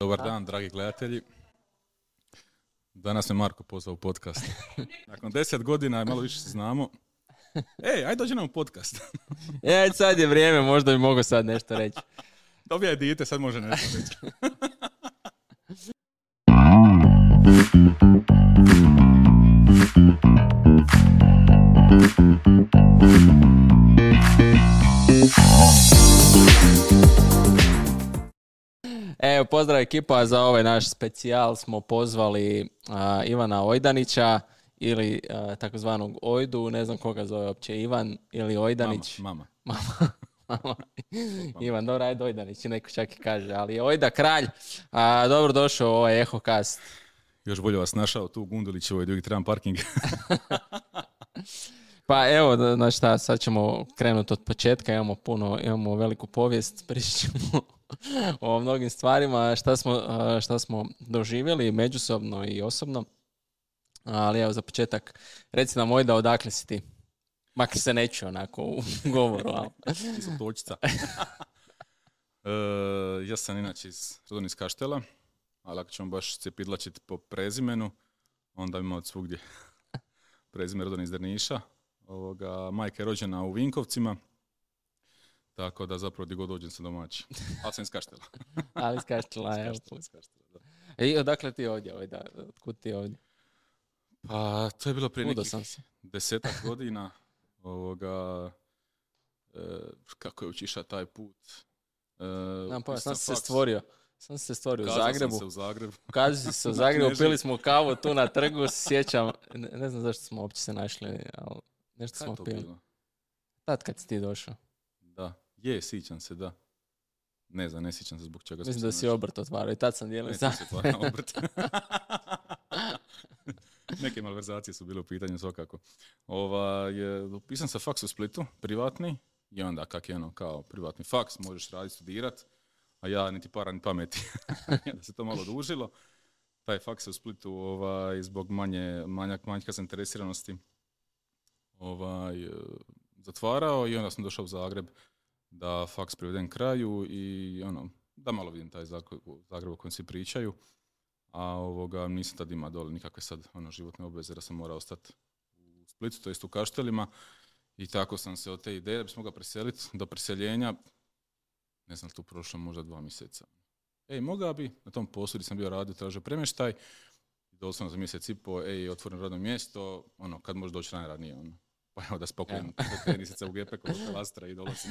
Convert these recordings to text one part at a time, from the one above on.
Dobar dan, dragi gledatelji. Danas me Marko pozvao u podcast. Nakon 10 godina, malo više se znamo. Ajde dođi nam u podcast. Ajde, sad je vrijeme, možda bi mogao sad nešto reći. Dobija je dijete, sad može nešto reći. Evo, pozdrav ekipa, za ovaj naš specijal smo pozvali Ivana Ojdanića ili takozvanog Ojdu, ne znam koga zove uopće, Ivan ili Ojdanić. Mama. Ivan, dobro, ajde Ojdanić, neko čak i kaže, ali je Ojda kralj. Dobro došao u ovaj Ehocast. Još bolje vas našao tu u Gundulićevoj, drugi trebam parking. Pa evo, znači šta, sad ćemo krenuti od početka, imamo veliku povijest, pričat ćemo o mnogim stvarima, šta smo doživjeli međusobno i osobno. Ali evo, za početak, reci nam Ojda, odakle si ti? Makar se neću onako u govoru, ali... Nisam točica. Ja sam inače rodom iz Kaštela, ali ako ćemo baš cepidlačiti po prezimenu, onda ima od svugdje prezime rodom iz Drniša. Majka je rođena u Vinkovcima, tako da zapravo gdje god dođem sam domaći. Ali sam iz Kaštela. Ali iz Kaštela, evo. I odakle ti ovdje, Ojda? Otkud ti ovdje? Pa, to je bilo prije nekih 10 godina. Kako je učiša taj put. Sam se stvorio u Zagrebu. Sam se u Zagrebu. Ukazao si se u Zagrebu, pili smo kavu tu na trgu, sjećam. Ne znam zašto smo uopće se našli, ali nešto smo pili. Bilo? Tad kad si ti došao. Da, sjećam se, da. Ne sjećam se zbog čega. Mislim da si obrt otvarao i tad sam dijelio. Ne, sam se otvarao obrt. Neke malverzacije su bile u pitanju svakako. Upisan sam faks u Splitu, privatni, i onda kak je kao privatni faks, možeš raditi, studirat, a ja niti para ni pameti. Da se to malo odužilo. Taj faks se u Splitu zbog manjka zainteresiranosti zatvarao i onda sam došao u Zagreb da faks privedem kraju i da malo vidim taj Zagreb o kojem svi pričaju. A nisam tad imao dole nikakve sad životne obveze da sam morao ostati u Splitu, to jest u Kaštelima. I tako sam se od te ideje da bi se mogao preseliti do preseljenja, ne znam, tu prošlo možda 2 mjeseca. Mogao bi, na tom poslu gdje sam bio radio, tražio premještaj, doslovno za mjesec i po, otvoren radno mjesto, kad možeš doći najradnije, pa evo da spakujem tenisice u gepeku od kalastra i dolazim.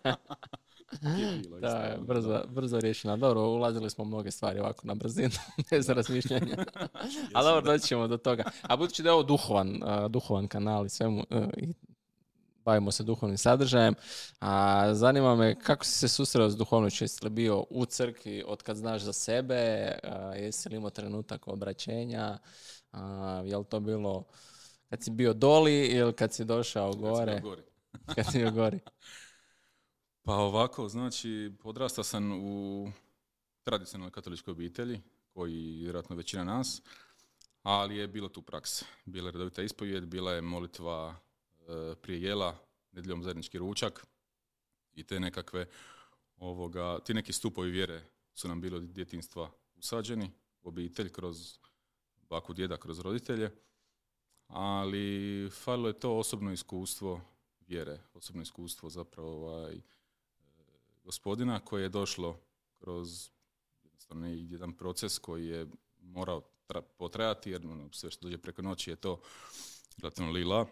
Da, brzo riješena. Dobro, ulazili smo mnoge stvari ovako na brzinu, bez razmišljanja. Ali dobro, doći ćemo do toga. A budući da je ovo duhovan kanal i svemu, i bavimo se duhovnim sadržajem, zanima me kako si se susreo s duhovnošću, jesi li bio u crkvi od kad znaš za sebe, jesi li imao trenutak obraćenja, je li to bilo kad si bio doli ili kad si došao gore? Kad si bio gori. Pa ovako, znači, odrastao sam u tradicionalnoj katoličkoj obitelji, koji vjerojatno većina nas, ali je bilo tu praksa. Bila je redovita ispovijed, bila je molitva prije jela, nedjeljom zajednički ručak i te nekakve, ti neki stupovi vjere su nam bili od djetinjstva usađeni u obitelj kroz baku, djeda, kroz roditelje, ali falilo je to osobno iskustvo vjere, osobno iskustvo zapravo gospodina koje je došlo kroz jednostavno jedan proces koji je morao potrajati, jer sve što dođe preko noći je to relativno lila.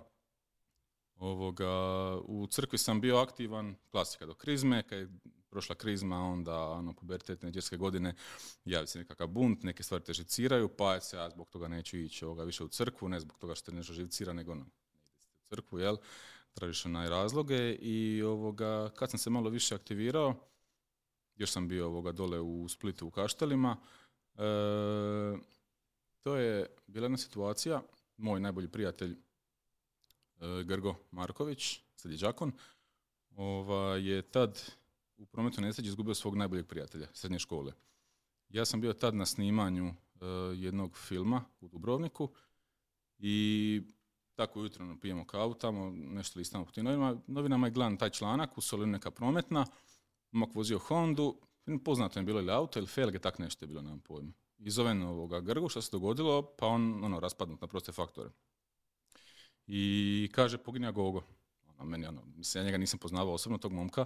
U crkvi sam bio aktivan, klasika do krizme, kad je prošla krizma, onda pubertetne neđerske godine javi se nekakav bunt, neke stvari te živciraju, pa se ja zbog toga neću ići više u crkvu, ne zbog toga što te nešto živcira, nego ne idete u crkvu, jel? Tražiš razloge i kad sam se malo više aktivirao, još sam bio dole u Splitu u Kaštelima, to je bila jedna situacija, moj najbolji prijatelj Grgo Marković, sad je đakon, je tad u prometnoj nesreći izgubio svog najboljeg prijatelja srednje škole. Ja sam bio tad na snimanju jednog filma u Dubrovniku i tako ujutro pijemo kavu tamo, nešto listamo po tim novinama i gledam taj članak, u Solinu neka prometna, momak vozio Hondu, poznato je bilo ili auto ili felge, tak nešto je bilo, nemam pojma. I zovem ovoga Grgu, što se dogodilo, pa on raspadnut na proste faktore. I kaže, poginja Gogo. Meni, mislim, ja njega nisam poznavao osobno, tog momka,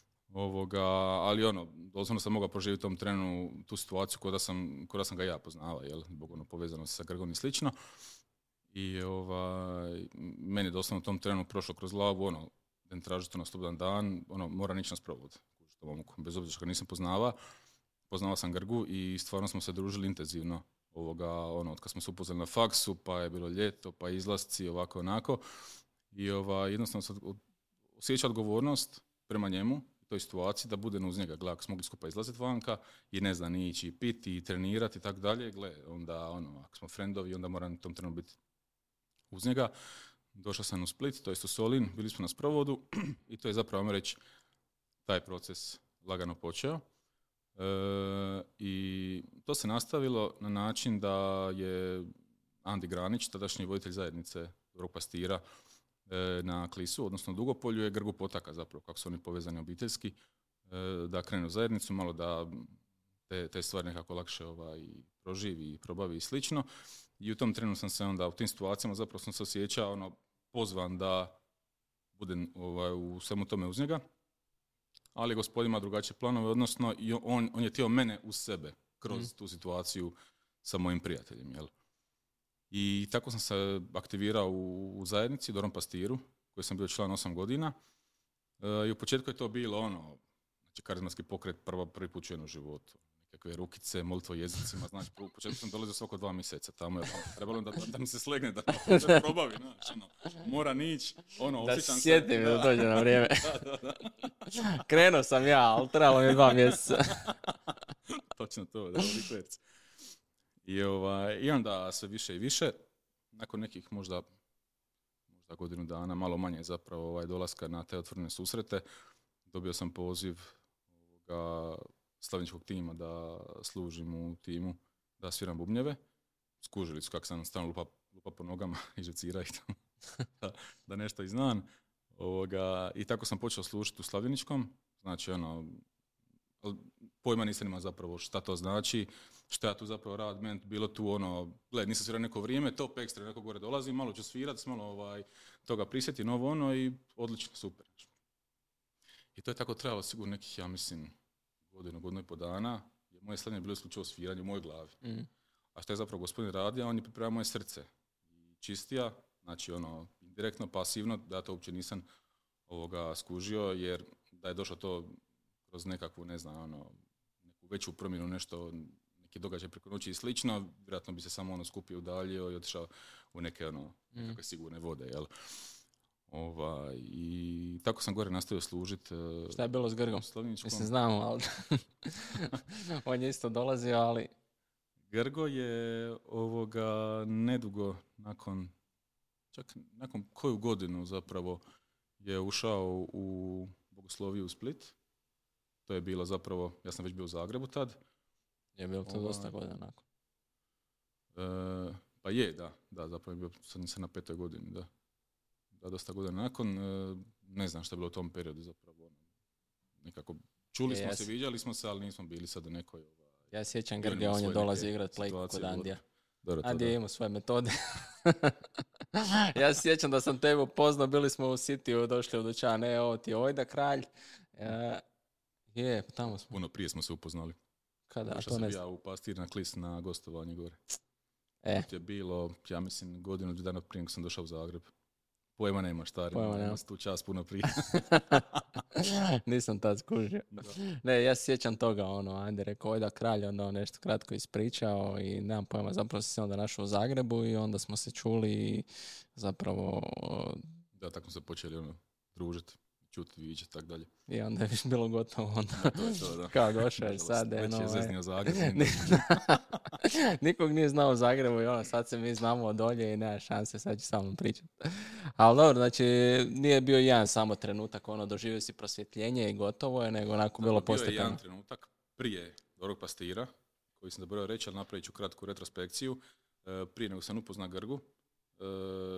ali doslovno sam mogao proživjeti u tom trenu tu situaciju ko da sam ga ja poznavao, jel, zbog povezanosti sa Grgom i slično. I meni je doslovno u tom trenu prošlo kroz glavu, da ne traži to na slobodan dan, mora nići na sprovod. Bez obzira što ga nisam poznavao sam Grgu i stvarno smo se družili intenzivno. Od kad smo se upoznali na faksu, pa je bilo ljeto, pa izlasci, ovako, onako. I jednostavno sam osjeća odgovornost prema njemu, u toj situaciji, da bude uz njega. Gle, ako smo mogli skupa izlaziti vanka i ne znam, ni ići piti i trenirati i tako dalje, gle, onda, ako smo frendovi, onda moram u tom trenu biti uz njega. Došao sam u Split, to jest u Solin, bili smo na sprovodu i to je zapravo, ajmo reći, taj proces lagano počeo. I to se nastavilo na način da je Andi Granić, tadašnji voditelj zajednice Dobrog pastira na Klisu, odnosno Dugopolju, je Grgu potaka zapravo, kako su oni povezani obiteljski, da krenu u zajednicu, malo da te stvari nekako lakše proživi i probavi i slično. I u tom trenu sam se onda, u tim situacijama zapravo sam se osjećao pozvan da budem u svemu tome uz njega. Ali gospodin ima drugačije planove, odnosno on je htio mene uz sebe kroz tu situaciju sa mojim prijateljem. Jel? I tako sam se aktivirao u zajednici, Dobrom pastiru, koji sam bio član 8 godina. I u početku je to bilo znači karizmatski pokret prvi put čujem u životu. Nekakve rukice, molitvo jezicima, znači u početku sam dolazio svako 2 mjeseca tamo, trebalo da mi se slegne, da se probavi, mora nići, osjećam se. Da sjetim da dođe na vrijeme. Krenuo sam ja, ali trebalo mi 2 mjeseca. Točno to, da, likverc. I onda sve više i više, nakon nekih možda godinu dana, malo manje zapravo dolaska na te otvorene susrete, dobio sam poziv slavničkog tima da služim u timu, da sviram bubnjeve. Skužili su kako sam stalno lupa po nogama i žucira ih tamo, da nešto i znam. I tako sam počeo služiti u slavljeničkom. Znači, pojma nisam imao zapravo šta to znači, šta ja tu zapravo radim, bilo tu nisam svirao neko vrijeme, top ekstra, neko gore dolazi, malo ću svirati, malo toga prisjeti, novo i odlično, super. I to je tako trebalo sigurno nekih, ja mislim, godinu i po dana, jer moje slavljenje je bilo isključivo sviranje u mojoj glavi. A što je zapravo gospodin radio, on je pripremao moje srce. I čistija, znači indirektno, pasivno, da ja to uopće nisam skužio, jer da je došlo to kroz nekakvu, ne znam, neku veću promjenu, neki događaj preko noći i slično, vjerojatno bi se samo skupio, udaljio i otišao u neke nekakve sigurne vode, jel? I tako sam gore nastavio služiti. Šta je bilo s Grgom? Mislim, znamo, ali on je isto dolazio, ali... Grgo je nedugo nakon koju godinu zapravo je ušao u Bogosloviju u Split. To je bilo zapravo, ja sam već bio u Zagrebu tad. Je bilo to dosta godina nakon? Pa je, da, zapravo je bio, sad nisam na 5. godini, da. Da, dosta godina nakon, ne znam šta je bilo u tom periodu zapravo. Nekako, čuli smo se, viđali smo se, ali nismo bili sad u nekoj... Ja sjećam Grge, on je dolazi igrat play kod Andija. Andija je imao svoje metode. Ja se sjećam da sam tebe upoznao, bili smo u Cityu, došli u dućan, ovo ti je Ojda kralj. Pa tamo smo. Puno prije smo se upoznali. Kada? Došao sam ja u Pastir na Klis na gostovanje gore. To je bilo, ja mislim, godinu dana prije nego sam došao u Zagreb. Pojma nema stari, nema tu čas puno prije. Nisam tad skužio. Ne, ja se sjećam toga, Andi rekao, Ojda kralj, onda nešto kratko ispričao i nemam pojma, zapravo sam se onda našao u Zagrebu i onda smo se čuli i zapravo... Da, tako smo se počeli družiti, čuti, viđati, tak dalje. I onda je već bilo gotovo, onda to, da. Kao došao je sad. Već je zeznio Zagreb. Nikog nije znao u Zagrebu i sad se mi znamo od dolje i nema šanse, sad ću samo pričati. Ali dobro, znači nije bio jedan samo trenutak, doživio si prosvjetljenje i gotovo je, nego onako bilo postepeno. Bio je jedan trenutak prije Dobrog pastira, koji sam zaboravio reći, ali napravit ću kratku retrospekciju. Prije nego sam upoznao Grgu,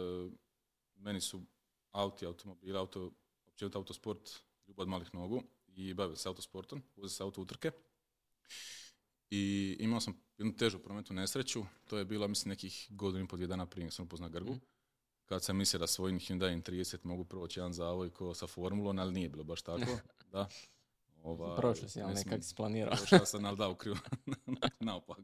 meni su automobili, općenito autosport, ljubav od malih nogu i bavio se autosportom, vozio se auto utrke. I imao sam jednu težu prometnu nesreću, to je bilo, mislim, nekih godinu i po 2 dana prije nego sam upoznao Grgu. Kad sam mislio da svojim Hyundai 30 mogu proći jedan zavoj ko sa formulom, ali nije bilo baš tako. Da. Prošao si, ali nekak si planirao. Prošao sam, ali da, ukrivo. Naopako.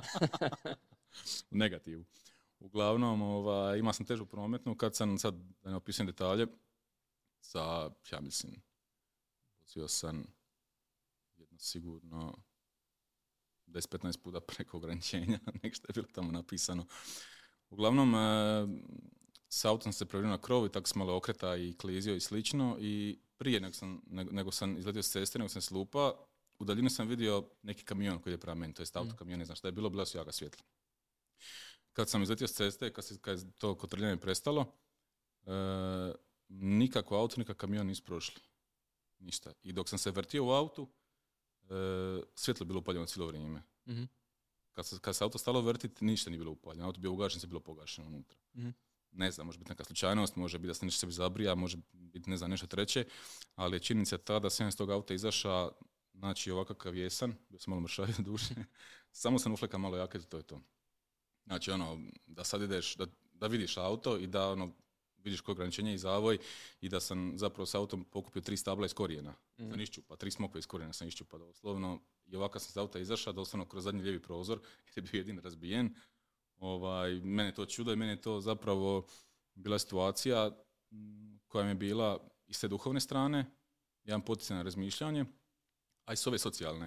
U negativu. Uglavnom, imao sam težu prometnu kad sam, sad da ne opisujem detalje, ja mislim, vozio sam jedno sigurno 10-15 puta preko ograničenja, nek što je bilo tamo napisano. Uglavnom, s autom se prevrnuo na krov i tako sam malo okreta i klizio i slično. I prije nego sam izletio s ceste, nego sam slupa, u daljini sam vidio neki kamion koji je prema meni, to je autokamion, ne znam šta je bila su jaka svjetla. Kad sam izletio s ceste, kad je to kotrljanje prestalo, nikako auto, nikak kamion nisu prošli. Ništa. I dok sam se vrtio u autu, svjetlo je bilo upaljeno cijelo vrijeme. Mm-hmm. Kad se auto stalo vrtiti, ništa nije bilo upaljeno. Auto bio ugašen, se bilo pogašeno unutra. Mm-hmm. Ne znam, može biti neka slučajnost, može biti da se nešto sebi zabrija, može biti ne znam nešto treće, ali je činjenica ta da sam iz tog auta izaša, znači ovakav kakav jesam, bio sam malo mršavio duše, samo sam uflekao malo jaket i to je to. Znači da sad ideš, da vidiš auto i da vidiš koje ograničenje i zavoj i da sam zapravo s autom pokupio 3 stabla iz korijena. Sam iščupa, 3 smokve iz korijena sam iščupa doslovno i ovakav sam s auta izašao, doslovno kroz zadnji lijevi prozor jer je bio jedin razbijen. Mene je to čudo i mene je to zapravo bila situacija koja mi je bila iz te duhovne strane, jedan poticaj na razmišljanje, a i s ove socijalne,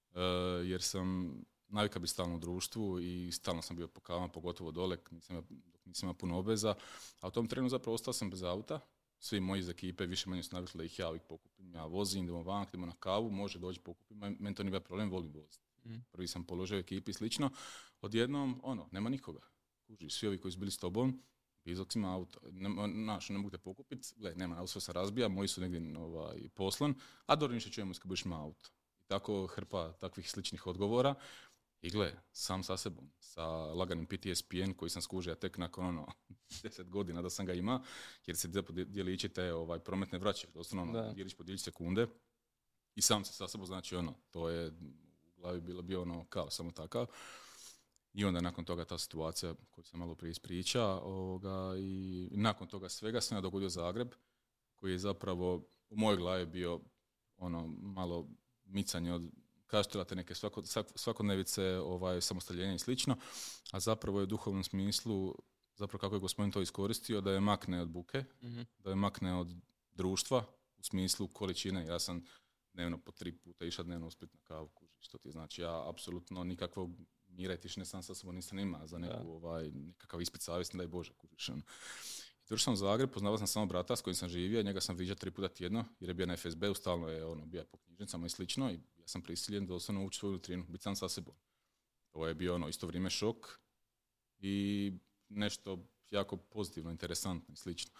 jer sam navika biti stalno u društvu i stalno sam bio po kavama, pogotovo dole, nisam imao puno obveza, a u tom trenu zapravo ostao sam bez auta. Svi moji iz ekipe više manje su navikli da ih ja uvijek pokupim, ja vozim, idemo van, idemo na kavu, može doći pokupim, meni to nije bio problem, volim voziti. Prvi sam položio u ekipi i slično, odjednom, nema nikoga. Kužiš, svi ovi koji su bili s tobom, bizok ima auto, ne mogu te pokupiti, nema, auto sve se razbija, moji su negdje poslan, a dobro ništa čujemo kad budeš ima auto. I tako hrpa takvih sličnih odgovora. I sam sa sebom, sa laganim PTSP-en koji sam skužio tek nakon 10 godina da sam ga ima, jer se dijelići te prometne vraće, doslovno dijelić po djelić sekunde. I sam se sa sebom, znači to je u glavi bio kao samo takav. I onda nakon toga ta situacija koju sam malo prije ispričao, i nakon toga svega sam ja dogodio Zagreb, koji je zapravo u mojoj glavi bio malo micanje od kaštelate neke svakodnevice, samostaljenje i slično, a zapravo je u duhovnom smislu, zapravo kako je Gospodin to iskoristio, da je makne od buke, da je makne od društva, u smislu količine. Ja sam dnevno po 3 puta išao dnevno u Split na kavu, što ti znači, ja apsolutno nikakvog mira i tišine sam sa sobom nisam ima za nekakav ispit savjesti, daj Bože, kužiš. Došao sam u Zagreb, poznavao sam samo brata s kojim sam živio, njega sam viđao 3 puta tjedno, jer je bio na FSB-u, stalno je bio po knjižnicama i slično, i ja sam prisiljen doslovno ući svoju lutrinu, biti sam sa sebom. Ovo je bio isto vrijeme šok i nešto jako pozitivno, interesantno i slično.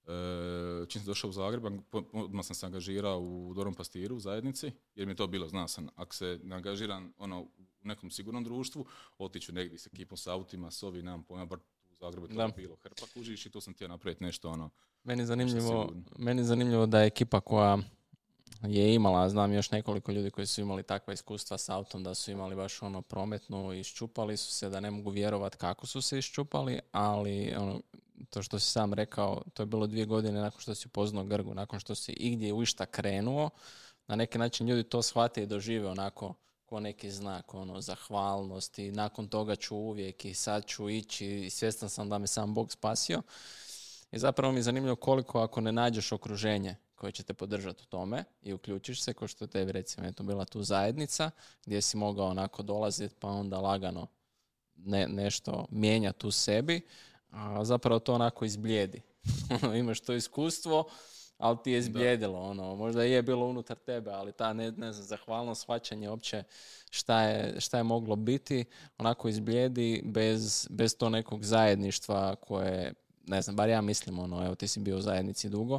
Čim sam došao u Zagreb, odmah sam se angažirao u Dobrom Pastiru, u zajednici, jer mi je to bilo, znao sam, ako se ne angažiram u nekom sigurnom društvu, otiću negdje s ekipom, s autima, s ovi, nemam pojma, bar u Zagrebu to je bilo hrpa, kužiš, i tu sam htio napraviti nešto Meni je zanimljivo da je ekipa koja je imala, znam još nekoliko ljudi koji su imali takva iskustva s autom, da su imali baš prometnu, iščupali su se, da ne mogu vjerovati kako su se iščupali, ali to što si sam rekao, to je bilo 2 godine nakon što si upoznao Grgu, nakon što si igdje u išta krenuo, na neki način ljudi to shvate i dožive onako ko neki znak, zahvalnost, i nakon toga ću uvijek i sad ću ići i svjestan sam da me sam Bog spasio. I zapravo mi je zanimljivo koliko ako ne nađeš okruženje koje će te podržati u tome i uključiš se, kao što je tebi recimo to bila tu zajednica gdje si mogao onako dolaziti pa onda lagano nešto mijenjati u sebi, a zapravo to onako izblijedi. Imaš to iskustvo, ali ti je izblijedilo, možda je bilo unutar tebe, ali ta ne znam, zahvalnost, shvaćanje uopće šta je moglo biti, onako izblijedi bez to nekog zajedništva koje, ne znam, bar ja mislim, evo ti si bio u zajednici dugo,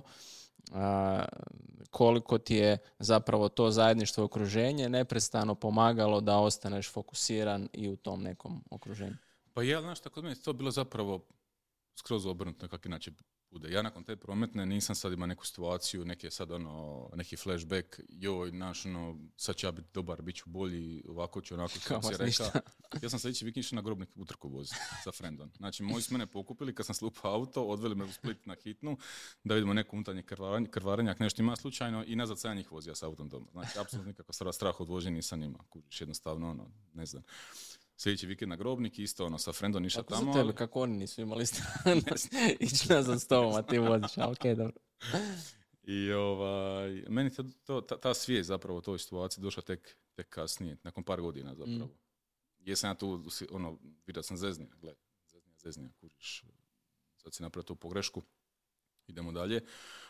koliko ti je zapravo to zajedništvo okruženje neprestano pomagalo da ostaneš fokusiran i u tom nekom okruženju. Pa je, znaš, tako da mi je to bilo zapravo skroz obrnuto, kako inače bude. Ja nakon te prometne nisam sad imao neku situaciju, neki flashback, joj, sad će ja biti dobar, bit ću bolji, ovako ću, onako kako si rekao. Ja sam sljedeći vikend išao na grobnik utrku voziti sa frendom. Znači, moji su mene pokupili, kad sam slupao auto, odveli me u Split na hitnu, da vidimo neko unutarnje krvarenje, ako nešto ima slučajno, i nazad sam ja njih vozio sa autom doma. Znači, apsolutno nikakav strah od vožnje nisam imao, kužiš, jednostavno, ne znam. Sljedeći vikend na grobnik, isto sa frendom išao tamo. Kako kako oni nisu imali ići nazad s tobom, a ti voziš, a okej, dobro. I meni ta svijest zapravo u toj situaciji došla tek kasnije, nakon par godina zapravo. Jesam ja tu, vidio sam zeznija, kužiš, sad si napravio tu pogrešku, idemo dalje.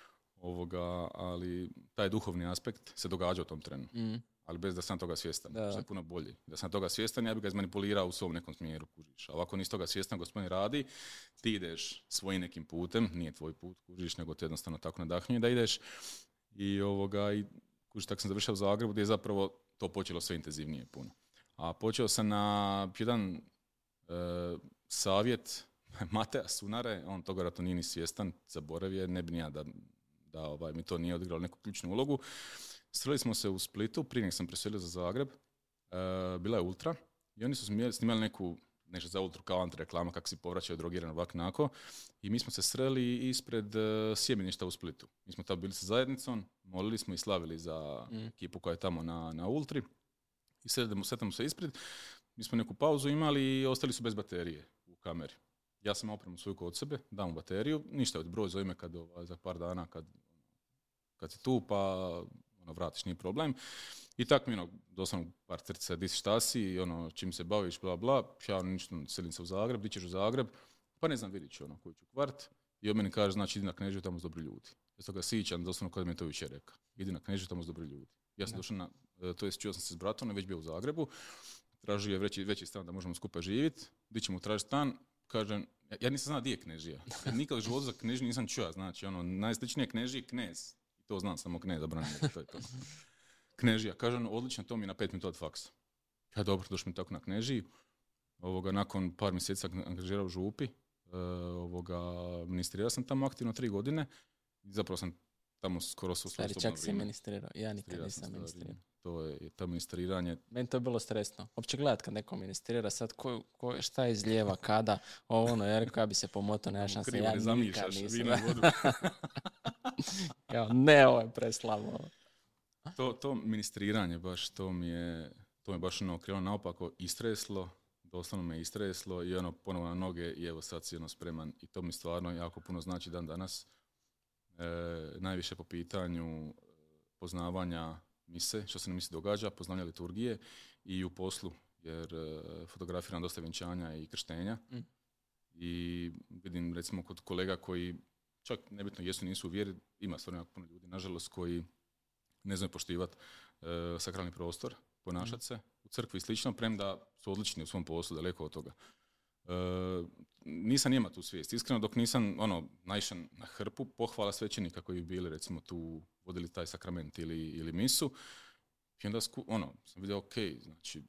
Ali taj duhovni aspekt se događa u tom trenu. Ali bez da sam toga svjestan. Što je puno bolje. Da sam toga svjestan, ja bi ga izmanipulirao u svom nekom smjeru, kužiš. A ovako nisi toga svjestan, gospodin radi, ti ideš svojim nekim putem, nije tvoj put, kužiš, nego te jednostavno tako nadahnjuje da ideš. I kužiš, tako sam završao u Zagrebu, gdje je zapravo to počelo sve intenzivnije puno. A počeo sam na jedan savjet Mateja Sunare, on toga vjerojatno nije ni svjestan, zaboravio, ne bi ni ja da mi to nije odigralo neku ključnu ulogu. Sreli smo se u Splitu, prije nek sam preselio za Zagreb, bila je Ultra i oni su snimali nešto za Ultru kao antireklama, kako si povraćaju drogiran ovak nako, i mi smo se sreli ispred sjemeništa u Splitu. Mi smo tamo bili sa zajednicom, molili smo i slavili za ekipu koja je tamo na Ultri i sretamo se ispred. Mi smo neku pauzu imali i ostali su bez baterije u kameri. Ja sam opremu svoju kod sebe, dam bateriju, ništa od broj, zove me za par dana kad si tu, pa vratiš, nije problem. I tako mi doslovno par crtica, di si, šta si, i čim se baviš, bla bla, ja ništa, selim se u Zagreb, di ćeš u Zagreb, pa ne znam, vidit ću koji ću kvart, i on meni kaže, znači, idi na Knežiju, tamo su dobri ljudi. Ja sam ga sićan, doslovno kada mi je to više rekao, idi na Knežiju, tamo su dobri ljudi. Ja sam došao čuo sam se s bratom, već bio u Zagrebu, tražio je veći stan da možemo skupa živjeti, di ćemo tražiti stan, kažem, ja nisam znao di je Knežija. Ja nikad u životu za Knežiju nisam čuo, znači, najsličnije Knežije Knez. To znam, samo Kneza Branimir, to je to. Knežija, kažem, odlično, to mi je na 5 minuta od faksa. Ja, dobro, došli mi tako na Knežiji. Nakon par mjeseci angažirao u Župi, ministrirao sam tamo aktivno 3 godine. I zapravo sam tamo skoro su stari, čak si ministrirao, ja nikad nisam ministrirao. To je to ministriranje. Meni to je bilo stresno. Opće gledat kad neko ministrira, sad šta je iz lijeva, kada, ja rekao, ja bi se pomotao, nema šanse, ja nikad nisam. Ne, ovo je preslabo. To ministriranje baš, to mi je baš krenulo naopako, istreslo, doslovno me istreslo i ponovo na noge i evo sad si spreman i to mi stvarno jako puno znači dan danas. Najviše po pitanju poznavanja mise, što se na misi događa, poznavanja liturgije i u poslu, jer fotografiram dosta vjenčanja i krštenja i vidim recimo kod kolega koji čak nebitno jesu nisu u vjeri, ima stvarno jako puno ljudi, nažalost, koji ne znaju poštivati sakralni prostor, ponašati se u crkvi i slično, premda su odlični u svom poslu, daleko od toga. Nisam ima tu svijest. Iskreno, dok nisam naišao na hrpu pohvala svećenika koji bi bili, recimo, tu vodili taj sakrament ili misu, i onda sam vidio, ok, znači,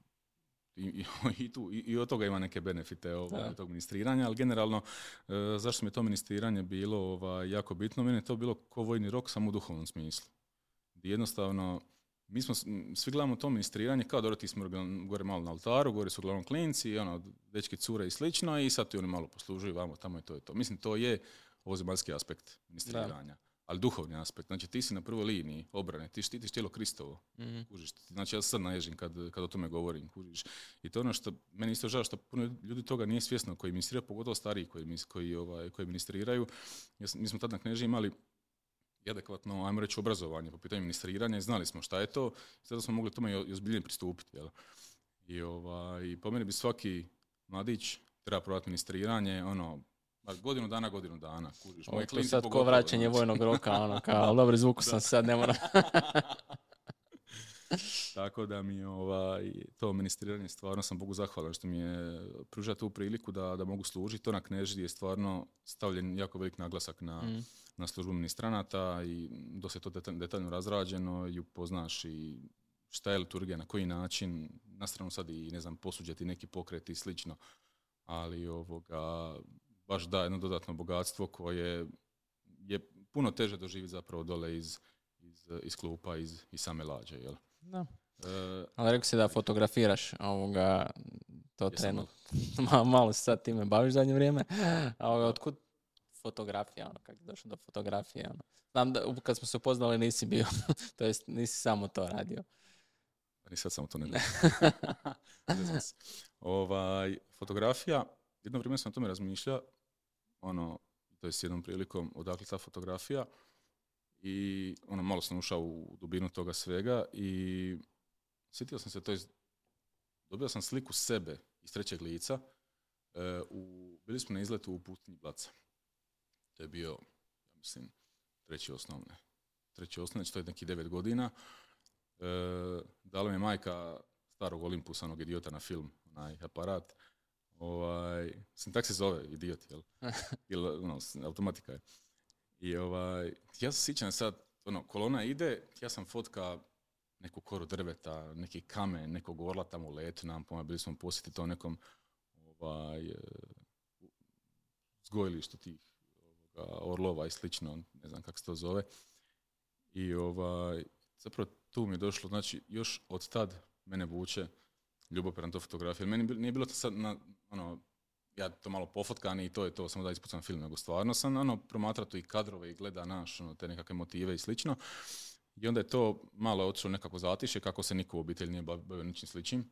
i od toga ima neke benefite tog ministriranja, ali generalno zašto mi je to ministriranje bilo jako bitno, meni je to bilo ko vojni rok samo u duhovnom smislu. Gdje jednostavno mi smo svi gledamo to ministriranje kao dobro, ti smo gore malo na oltaru, gore su uglavnom klinci, dečki, cure i slično, i sad ti oni malo poslužuju vamo, tamo i to je to. Mislim, to je ovozemaljski aspekt ministriranja. Ali duhovni aspekt, znači ti si na prvoj liniji obrane, ti štitiš tijelo Kristovo, kužiš. Znači ja sad naježim kad o tome govorim, kužiš. I to je što, meni isto žao što puno ljudi toga nije svjesno, koji ministriraju, pogotovo stariji koji ministriraju. Mi smo tad na Knežiji imali adekvatno, ajmo reći, obrazovanje po pitanju ministriranja i znali smo šta je to, sada smo mogli tome i ozbiljnije pristupiti. Jel? I po meni bi svaki mladić treba probati ministriranje, godinu dana. Kužiš. To je sad ko vraćanje vojnog roka, kao, dobro, zvuku sam sad, ne moram. Tako da mi to ministriranje stvarno sam Bogu zahvalan što mi je pruža tu priliku da mogu služiti. To na Knežiji je stvarno stavljen jako velik naglasak na službu ministranata i dosta je to detaljno razrađeno i upoznaš i šta je liturgija, na koji način, na stranu sad i posuđati neki pokret i slično, ali baš da jedno dodatno bogatstvo koje je puno teže doživjeti zapravo dole iz klupa, iz same lađe, jel? Da. Ali rekao si da fotografiraš to trenutno. Malo se sad time baviš zadnje vrijeme. Otkud fotografija? Kako je došlo do fotografije? Znam da kad smo se upoznali nisi bio, to jest nisi samo to radio. Pa ni sad samo to ne radim. Fotografija, jedno vrijeme sam o tome razmišljao, to je s jednom prilikom odakle ta fotografija i malo sam ušao u dubinu toga svega i sjetio sam se, dobio sam sliku sebe iz trećeg lica, bili smo na izletu u pustinji Blaca. To je bio, ja mislim, treći osnovne, to je neki 9 godina. Dala mi je majka starog Olympusa, onog idiota na film, onaj aparat. Tak se zove, idiot, jel? Automatika je. I ja se sjećam sad, kolona ide, ja sam fotka neku koru drveta, neki kamen, nekog orla tamo u letu, bili smo posjetiti to nekom zgojilištu tih orlova i slično, ne znam kako se to zove. I zapravo tu mi je došlo, znači još od tad mene vuče ljubav prema toj fotografiji. Meni nije bilo to sad ja to malo pofotkani i to je to, samo da ispucam film, nego stvarno sam promatrao tu i kadrove i gleda te nekakve motive i slično. I onda je to malo otišlo nekako zatiše, kako se niko u obitelji nije bavio ničim sličnim.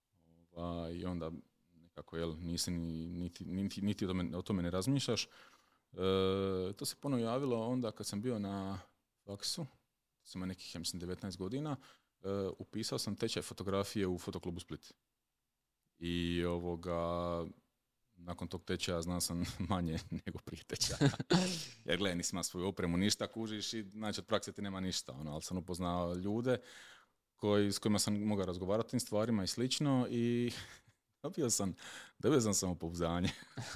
I onda nekako, nisi niti o tome ne razmišljaš. To se ponovno javilo onda kad sam bio na faksu, sam imao nekih, ja mislim, 19 godina, upisao sam tečaj fotografije u Fotoklubu Split. I nakon tog tečaja znao sam manje nego prije tečaja. Jer gledaj, nisi imao svoju opremu, ništa kužiš i znači od prakse ti nema ništa. Ali sam upoznao ljude s kojima sam mogao razgovarati o tim stvarima i slično i dobio sam samopouzdanje.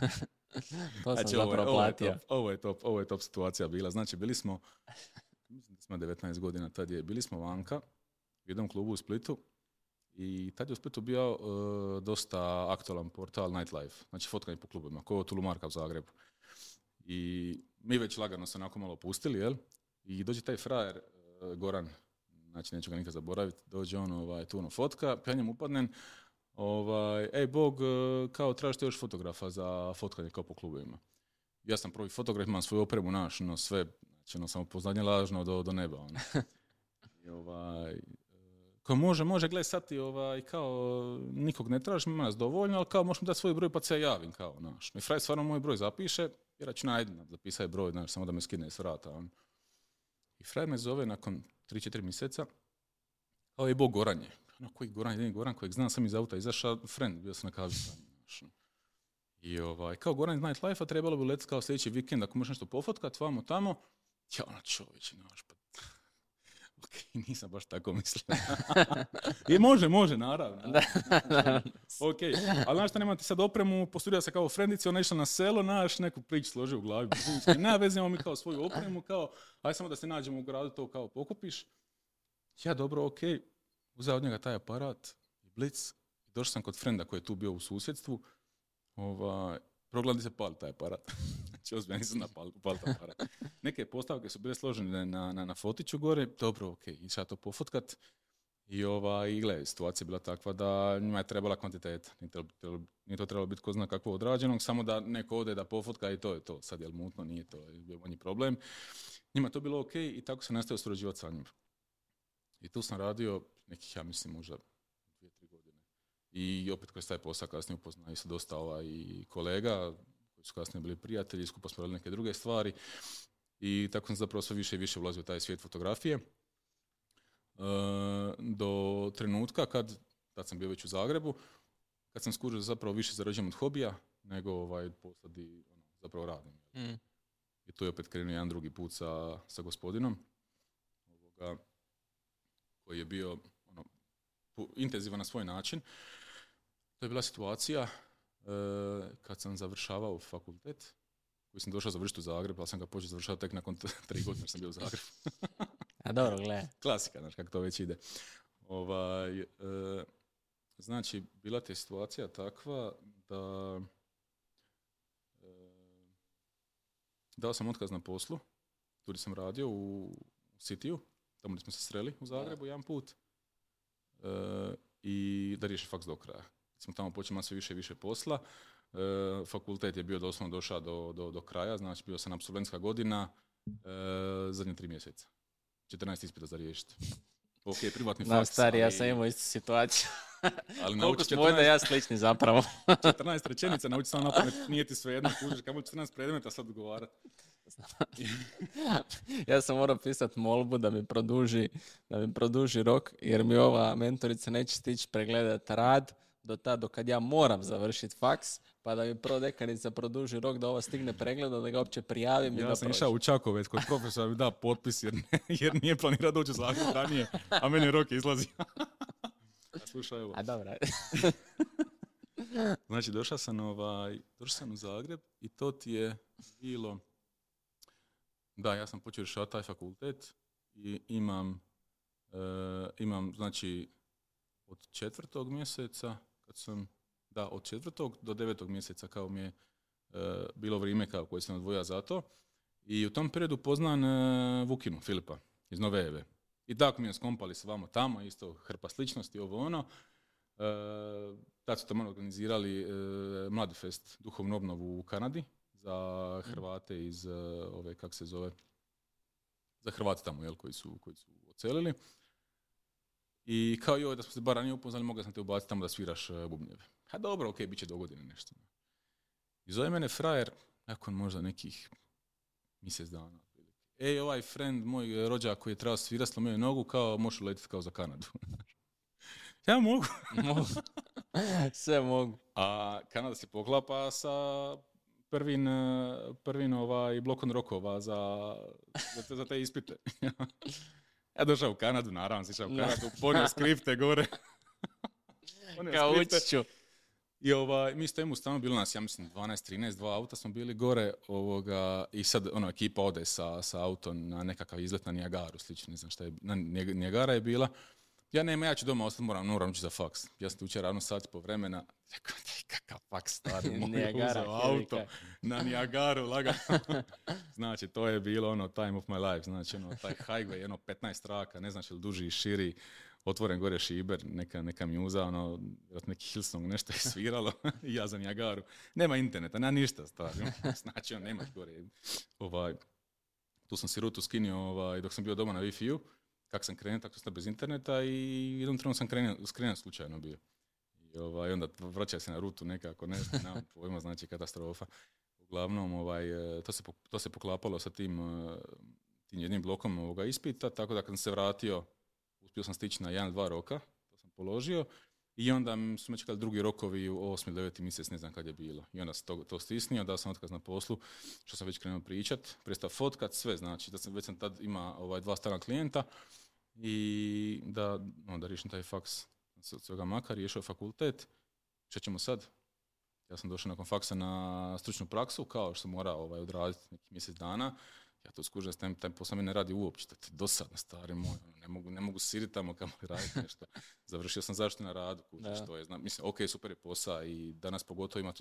To sam zapravo platio. Ovo je top situacija bila. Znači, bili smo, mislim da smo 19 godina tad bili smo vanka u jednom klubu u Splitu i tad je u Splitu bio dosta aktualan portal Nightlife, znači fotkanje po klubima, kao Tulumarka u Zagrebu. I mi već lagano se onako malo pustili, jel? I dođe taj frajer, Goran, znači neću ga nikad zaboraviti, dođe on tu fotka, ja njemu upadnem, ej Bog, kao tražite još fotografa za fotkanje kao po klubovima. Ja sam prvi fotograf, imam svoju opremu, sve, znači samo poznanje lažno do neba. I kao može, gledaj sad ti, kao nikog ne tražim, ima nas dovoljno, ali kao možeš mi dati svoj broj pa se ja javim, kao, I fraj stvarno moj broj zapiše, jer računa, ajde, zapisaj broj, samo da me skine s vrata, I fraj me zove nakon 3-4 mjeseca, kao je Bog Goran je. Koji Goran, jedini Goran kojeg znam, sam iz auta izašao, friend, bio sam na kavi sa njim. I kao Goran iz Nightlife-a trebalo bi letiti kao sljedeći vikend, ako možeš nešto pofotkat, vamo tamo. Ja, čovječe, pa... Ok, nisam baš tako mislio. I može, naravno. Ok, ali znaš šta, nemate sad opremu, postudio se kao frendici, ona išla na selo, neku priču složio u glavi. Nema veze, imamo mi kao svoju opremu, kao, aj samo da se nađemo u gradu, to kao pokupiš. Ja, dobro, ok. Uzeo od njega taj aparat i blic. Došao sam kod frenda koji je tu bio u susjedstvu. Progledam se pali taj aparat. Znači, ozbiljno nisam napali aparat. Neke postavke su bile složene na fotiću gore. Dobro, ok, išao to pofotkat. I gledaj, situacija je bila takva da njima je trebala kvantiteta. Nije to trebalo biti ko zna kakvo odrađenog, samo da neko ode da pofotka i to je to. Sad je mutno, nije to, je bio manji problem. Njima je to bilo ok i tako se nastavio surađivati sa njima. I tu sam radio nekih, ja mislim, možda 2-3 godine. I opet kroz taj posao kasnije upoznao se dosta i kolega, koji su kasnije bili prijatelji, skupa smo radili neke druge stvari. I tako sam zapravo sve više i više ulazio u taj svijet fotografije. Do trenutka tad sam bio već u Zagrebu, kad sam skužio zapravo više zarađujem od hobija, nego posadi zapravo radim. I tu je opet krenuo jedan drugi put sa gospodinom. Koji je bio intenzivan na svoj način. To je bila situacija kad sam završavao fakultet, koji sam došao završiti u Zagreb, ali sam ga počeo završavati tek nakon 3 godine jer sam bio u Zagrebu. A dobro, gledaj. Klasika, znaš kako to već ide. Znači, bila te situacija takva da dao sam otkaz na poslu, tu gdje sam radio u Cityu, tamo gdje smo se sreli u Zagrebu jedan put, i da riješi faks do kraja. Smo tamo počeli sve više i više posla. Fakultet je bio doslovno došao do kraja, znači bio sam apsolventska godina, zadnje 3 mjeseca. 14 ispita za riješiti. Ok, privatni faks. Stari, ja sam imao istu situaciju. Ali koliko smo ovdje ja slični zapravo. 14 rečenica, nauči samo napamet, nije ti sve jedno, kužiš, kamo 14 predmeta sad odgovarati. Ja sam morao pisati molbu da mi produži rok, jer mi ova mentorica neće stići pregledati rad do kad ja moram završiti faks, pa da mi prodekanica produži rok da ovo stigne pregleda, da ga uopće prijavim. Ja sam išao u Čakovec kod profesora mi da potpis jer nije planirao doći u Zagreb ranije, a meni rok izlazi. Slušaj, evo. A dobra. Znači, došao sam u Zagreb i to ti je bilo... Da, ja sam počeo rješavati taj fakultet i imam znači, od 4. mjeseca, od 4. do 9. mjeseca kao mi je bilo vrijeme koje sam odvojao za to. I u tom periodu poznam Vukinu, Filipa, iz Nove Eve. I tako mi je skompali se vamo tamo, isto hrpa sličnosti, ovo ono. Tad su tamo organizirali Mladi fest, duhovnu obnovu u Kanadi za Hrvate iz za Hrvate tamo, koji su odselili. I kao joj, da smo se bar ranije upoznali, mogao sam te ubaciti tamo da sviraš bubnjeve. A dobro, ok, bit će dogodine nešto. I zove mene frajer, nakon možda nekih mjesec dana. Ej, ovaj friend, moj rođak koji je trebao svirati, slomio je nogu, kao možeš uletiti kao za Kanadu. Ja mogu. Sve mogu. A Kanada se poklapa sa prvim blokom rokova za te ispite. Ja došao u Kanadu, naravno si išao u Kanadu, ponio skripte gore. Kao učit ću. I mi stojimo u stanu, bilo nas, ja mislim, 12-13, 2 auta smo bili gore, i sad ekipa ode sa autom na nekakav izlet na Nijagaru, slično, ne znam šta je, Nijagara je bila. Ja ću doma ostati, moram ući za faks. Ja sam tu učer ravno sat po vremena, rekao, kakav faks stari, moj uzeo auto na Nijagaru, lagano. Znači, to je bilo time of my life, znači, taj highway, 15 traka, ne znači li duži i širi, otvoren gore šiber, neka mjuza, neki Hillsong, nešto je sviralo, i ja za Nijagaru. Nema interneta, nema ništa, stari, znači, nemaš gore. Tu sam si rutu skinio, dok sam bio doma na Wi-Fi-u, kako sam krenuo, tako sam bez interneta i jednom trenutku sam skrenuo slučajno bio. I onda vraćaj se na rutu nekako, nešto, nemam pojma, znači katastrofa. Uglavnom, to se poklapalo sa tim jednim blokom ispita, tako da kad sam se vratio, uspio sam stići na 1-2 roka, to sam položio, i onda su me čekali drugi rokovi u 8. 9. mjesec, ne znam kad je bilo. I onda sam to stisnio, da sam otkaz na poslu, što sam već krenuo pričat, prestao fotkat, sve, znači već sam tad ima 2 strana klijenta i da riješim taj faks od svega maka, riješio fakultet. Što ćemo sad? Ja sam došao nakon faksa na stručnu praksu, kao što sam morao odraditi nekih mjesec dana. Ja to skužem, taj posao mi ne radi uopće, to je dosadno, stari moj, ne mogu siriti tamo kamo raditi nešto. Završio sam zaštitu na radu, što je, mislim, ok, super je posao i danas pogotovo ima tu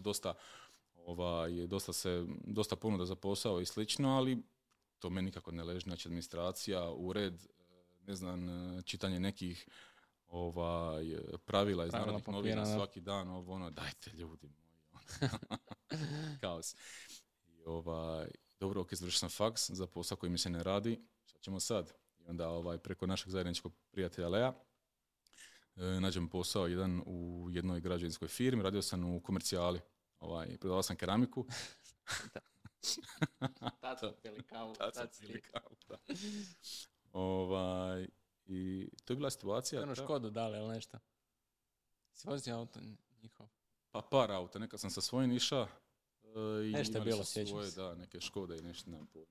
dosta ponuda za posao i slično, ali to meni nikako ne leži, znači administracija, ured, ne znam, čitanje nekih pravila iz Narodnih novina svaki dan, dajte ljudi moji, kaos. I dobro, ok, završio sam faks za posao koji mi se ne radi, šta ćemo sad? I onda preko našeg zajedničkog prijatelja Lea nađem posao u jednoj građevinskoj firmi, radio sam u komercijali, prodavao sam keramiku. Taco pili kavu. Da. I to je bila situacija. Škodu dali, ili nešto? Si vozio auto njihov? Pa par auta, nekad sam sa svojim išao. Nešto je bilo, sjećam se. Da, neke Škode i nešto, nemam pojma.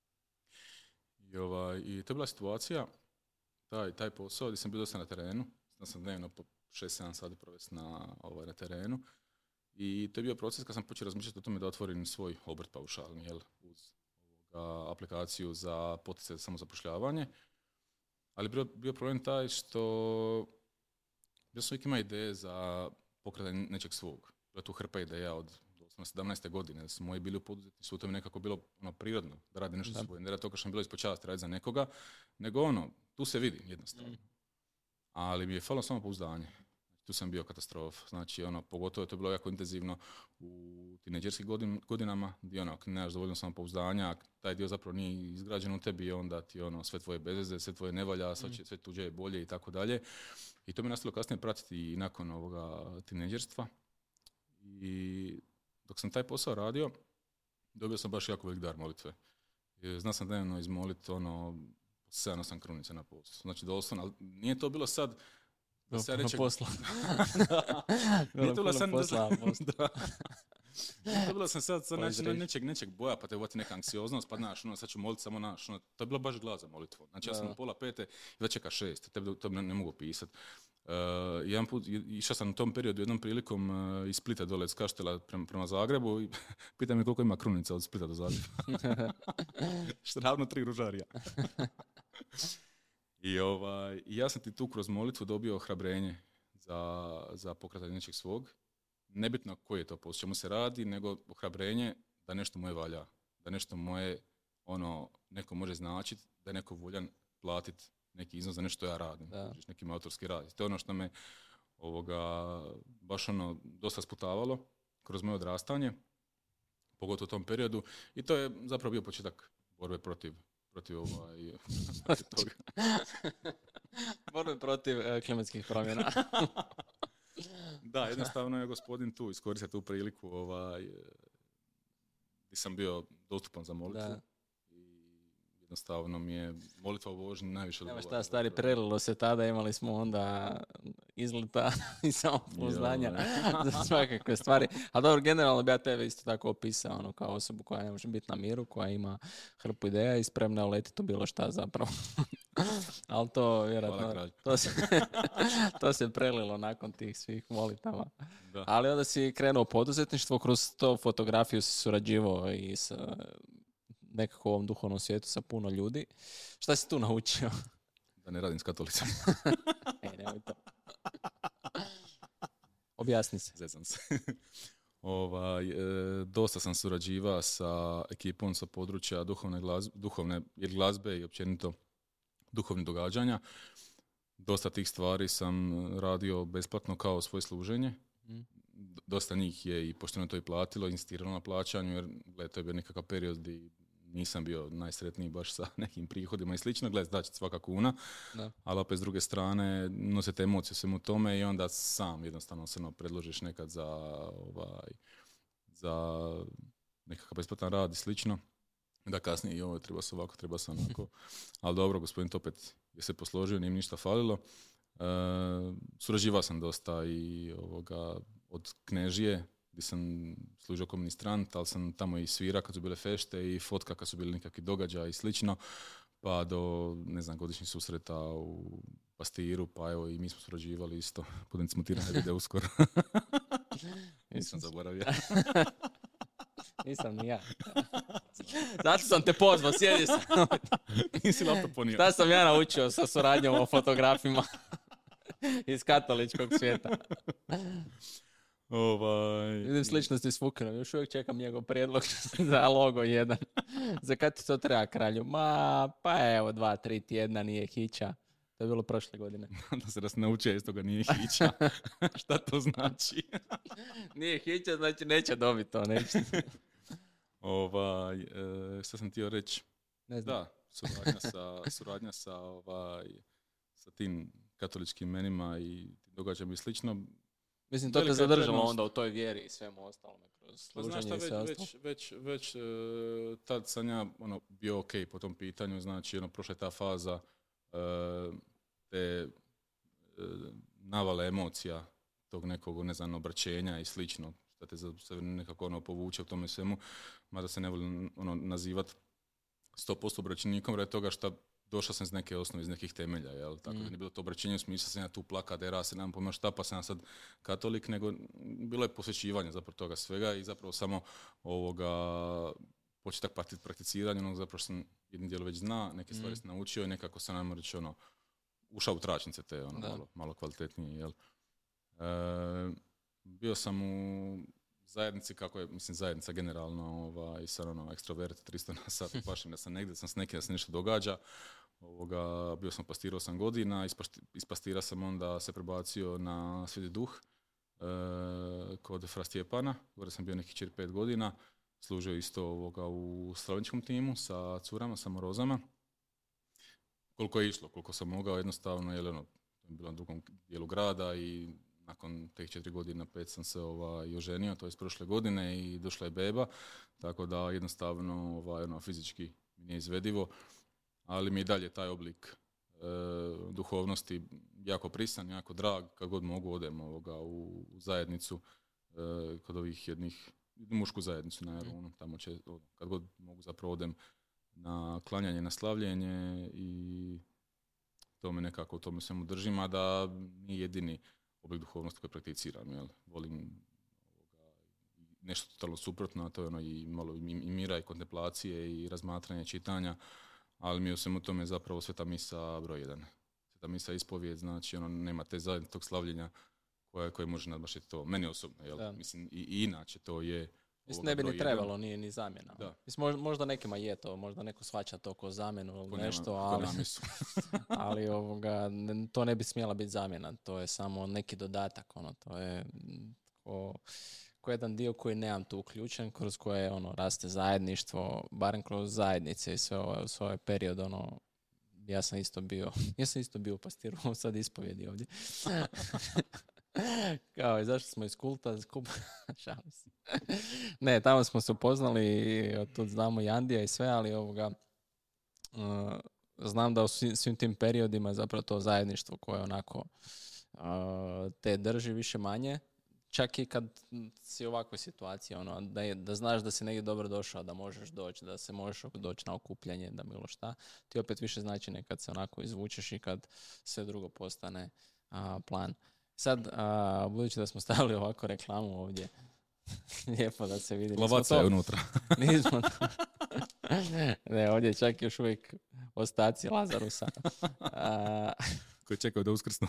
I to je bila situacija, taj posao gdje sam bio dosta na terenu, sam dnevno po 6-7 sati provesti na terenu. I to je bio proces kad sam počeo razmišljati o tome da otvorim svoj obrt paušalni, uz aplikaciju za poticaj za samozapošljavanje. Ali bio problem taj što ja sam uvijek imao ideje za pokretanje nečeg svog. Bila tu hrpa ideja od sam 17. godine, da su moji bili u poduzetništvu, to mi nekako bilo prirodno, da radi nešto svoje. Ne da to kao što sam bilo ispod časti raditi za nekoga, nego tu se vidi jednostavno. Ali mi je falilo samo pouzdanje. Tu sam bio katastrofa. Znači, pogotovo je to bilo jako intenzivno u tinejdžerskim godinama, gdje nemaš dovoljno samopouzdanja, taj dio zapravo nije izgrađen u tebi i onda ti sve tvoje bezveze, sve tvoje nevalja, sve tuđe je bolje i tako dalje. I to mi je nastavilo kasnije pratiti i nakon ovoga tinejdžerstva. I dok sam taj posao radio, dobio sam baš jako velik dar molitve. Znao sam dnevno izmoliti 7-8 krunica na poslu. Znači, doslovno, ali nije to bilo sad da se reče... posla. Nije to bilo sad... To bilo sam sad nečeg boja, pa te uvati neka anksioznost, pa znaš, sad ću moliti samo naš. To je bilo baš glas za molitvu. Znači, ja sam u 5:30 i već čeka 6. To ne mogu pisati. Jedan put išao sam u tom periodu jednom prilikom iz Splita dole iz Kaštela prema Zagrebu i pita me koliko ima krunica od Splita do Zagreba. Što ravno 3 ružarija. I ja sam ti tu kroz molitvu dobio ohrabrenje za pokretanje nečeg svog. Nebitno koji je to posao, čemu se radi, nego ohrabrenje da nešto moje valja, da nešto moje neko može značiti, da je neko voljan platiti neki iznos za nešto ja radim, neki autorski rad. To je ono što me baš dosta sputavalo kroz moje odrastanje, pogotovo u tom periodu, i to je zapravo bio početak borbe protiv toga. Borbe protiv klimatskih promjena. Da, jednostavno je gospodin tu iskoristio tu priliku gdje sam bio dostupan za molitvu. Da. Jednostavno mi je molitva u vožnji najviše odgovarala. Nema šta, stari, prelilo se tada, imali smo onda izleta i samopouzdanja za svakakve stvari. A dobro, generalno bi ja tebe isto tako opisao kao osobu koja ne može biti na miru, koja ima hrpu ideja i spremna uletiti u bilo šta zapravo. Ali to vjerojatno, to se prelilo nakon tih svih molitava. Da. Ali onda si krenuo poduzetništvo, kroz to fotografiju si surađivao i sa nekako u ovom duhovnom svijetu sa puno ljudi. Šta si tu naučio? Da ne radim s katolicama. Nemoj to. Objasni se. Zezam se. Dosta sam surađivao sa ekipom sa područja duhovne glazbe i općenito duhovnih događanja. Dosta tih stvari sam radio besplatno kao svoje služenje. Dosta njih je i pošteno to i platilo, insistiralo na plaćanju, jer to je bio nekakav period gdje nisam bio najsretniji baš sa nekim prihodima i slično. Daći svaka kuna, ali opet s druge strane nosite emocije svemu tome i onda sam jednostavno se predložiš nekad za nekakav besplatan rad i slično. Da kasnije i ovo treba se ovako, treba se onako. Ali dobro, gospodin opet je se posložio, nije mi ništa falilo. Surađivao sam dosta i od Knežije, gdje sam služio kao ministrant, ali sam tamo i svira kad su bile fešte i fotka kad su bili nekakvi događaji i slično, pa do, godišnjih susreta u Pastiru, pa evo i mi smo surađivali isto. Budem smontirane video uskoro. Nisam zaboravio. Nisam ni ja. Zato sam te pozvao, sjedi sam. Nisi laptop ponio. Šta sam ja naučio sa suradnjom o fotografima iz katoličkog svijeta? Vidim sličnosti s Vukinom, još uvijek čekam njegov prijedlog za logo jedan. Za kad ti to treba, kralju? Pa evo, 2-3 tjedna, nije hića. To je bilo prošle godine. Da se nauče iz toga nije hića. Šta to znači? Nije hića, znači neće dobiti to, neće. Šta sam htio reći? Ne znam. Da, suradnja sa tim katoličkim imenima i događajima i slično. Mislim, to te zadržalo onda u toj vjeri i svemu ostalome kroz služenje i sve ostalo. Već tad sam ja bio ok po tom pitanju, znači prošla je ta faza te navale emocija tog nekog, obraćenja i slično, što te se nekako povuče u tome svemu, mada se ne volim nazivati 100% obraćenikom, radi toga što došao sam iz neke osnove, iz nekih temelja, jel? Tako da nije bilo to obraćenje u smislu sam ja tu plaka, dera se, nemam pojma šta, pa sam ja sad katolik, nego bilo je posvećivanje zapravo toga svega i zapravo samo početak prakticiranja, zapravo sam jednim dijelu već zna, neke stvari sam naučio i nekako sam, najmo reći, ušao u tračnice te, malo kvalitetnije, jel? Bio sam u zajednici, kako je, mislim, zajednica generalno, i sad ekstrovert, 300 na sat, plašim da sam negdje, sam s nekim da se nešto događa. Bio sam pastir 8 godina, iz pastira sam onda se prebacio na Sveti Duh kod Fra Stjepana, gore sam bio nekih 4-5 godina, služio isto u slavničkom timu sa curama, sa morozama. Koliko je išlo, koliko sam mogao jednostavno, jer bilo na drugom dijelu grada i nakon teh 4 godina, 5 sam se i oženio, to je prošle godine i došla je beba, tako da jednostavno fizički mi nije izvedivo, ali mi je dalje taj oblik duhovnosti jako prisan, jako drag, kad god mogu odem u zajednicu, kod ovih jednih, mušku zajednicu na Jarunu, tamo kad god mogu zapravo odem na klanjanje, na slavljenje i to me nekako u tome svemu držim, a da nije jedini oblik duhovnosti koji prakticiram. Jel? Volim nešto totalno suprotno, a to je i malo i mira i kontemplacije i razmatranje čitanja, ali mi u svemu tome zapravo Sveta misa broj 1. Sveta misa ispovijed, znači nema te zajednice tog slavljenja koje može nadmašiti to. Meni osobno, jel? Mislim, i inače to je. Mislim, ne bi ni trebalo, nije ni zamjena. Mislim, možda nekima je to, možda neko shvaća to kao zamjenu ili nešto, ali to ne bi smjela biti zamjena, to je samo neki dodatak, to je ko jedan dio koji nemam tu uključen, kroz koje raste zajedništvo, barem kroz zajednice i sve ovaj period, ja sam isto bio u pastiru, sad ispovjedi ovdje. Kao, izašli smo iz kulta, šalim se. Ne, tamo smo se upoznali i od znamo i Andija i sve, ali znam da u svim tim periodima zapravo to zajedništvo koje onako te drži više manje, čak i kad si u ovakvoj situaciji, da znaš da si negdje dobro došao, da možeš doći, da se možeš doći na okupljanje, da bilo šta, ti opet više znači nekad se onako izvučeš i kad sve drugo postane plan. Sad, budući da smo stavili ovako reklamu ovdje, lijepo da se vidi. Lovaca je unutra. Nismo to. Ne, ovdje čak još uvijek ostaci Lazarusa. Koji čekaju da uskrsnu.